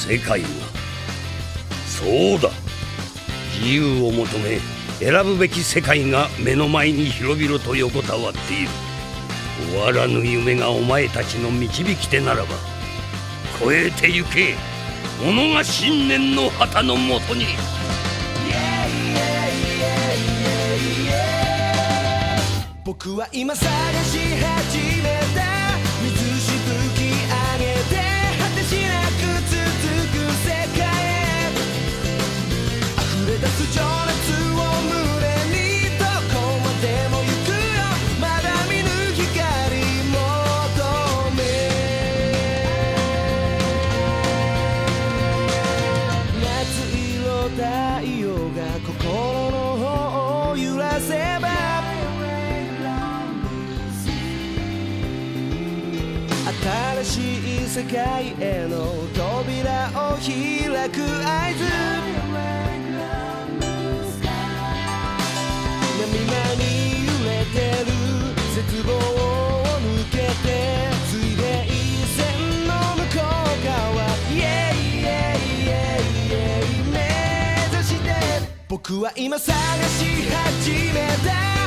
世界が、そうだ、自由を求め選ぶべき世界が目の前に広々と横たわっている。終わらぬ夢がお前たちの導き手ならば、越えてゆけ、己が信念の旗のもとに。 僕は今探し始めた水しぶき上げて果てしなく続く世界へ溢れ出す情熱を胸にどこまでも行くよまだ見ぬ光求め夏色太陽が心の方を揺らせば新しい世界への扉を開く合図波に揺れてる絶望を抜けて水平線の向こう側目指して僕は今探し始めた